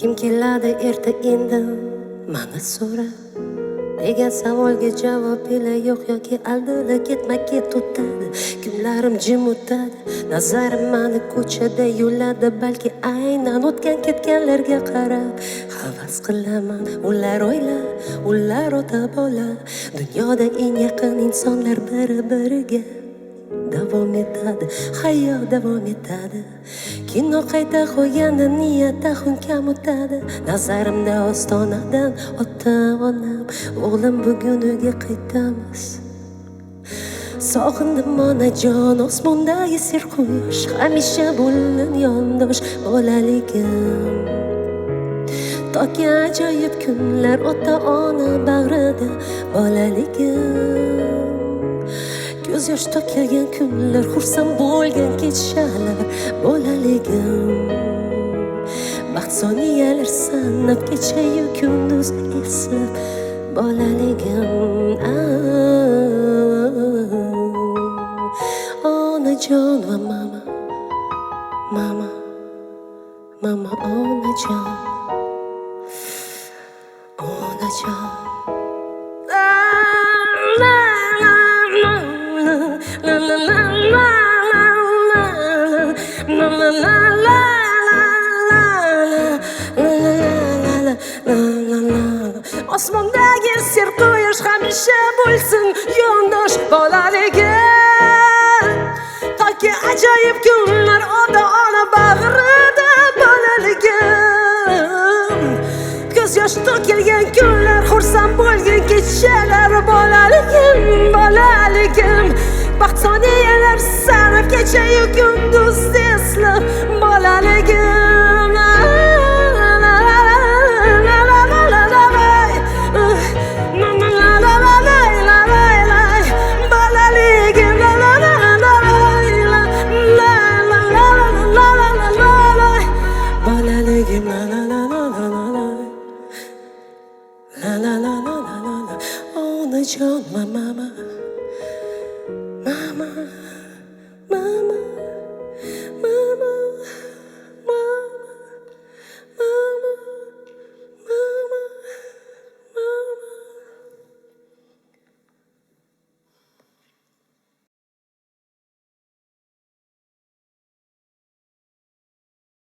Kim keladi erta indin mana so'rab degan savolga javob ila yo'q yoki aldida ketma-ket o'tadi. Kunlarim jim o'tadi, nazarim mani ko'chada yo'lada, balki aynan o'tgan ketganlarga qarab havas qilaman. Ular oila, ular ota-bola, dunyoda eng yaqin insonlar bir-biriga davom etadi, hayot davom etadi. Kino qayta qo'yganda niyatda xun kam o'tadi. Nazarimda ostonadan ota-onam, o'g'lim bugun uyga qaytamiz. Sog'indim onajon, osmondagi ser quyosh, hamisha bo'lin yondosh bolaligim. Toki ajoyib kunlar ota-ona bag'rida bolaligim. Ko'z yosh to'kilgan kunlar, xursand bo'lgan kechalar bolaligim. Baxt soniyalar sanab, kecha-yu kunduz eslab bolaligim. Onajon va mama, mama, mama, onajon, onajon. Osmondagi ser quyosh hamisha bo'lsin yondosh bolaligim. Toki ajoyib kunlar ota-ona bag'rida bolaligim. Ko'z yosh to'kilgan kunlar, xursand bo'lgan kechalar bolaligim, bolaligim. Baxt soniyalar sanab, kecha-yu kunduz eslab bolaligim. La la la la la la la, onajon va mama.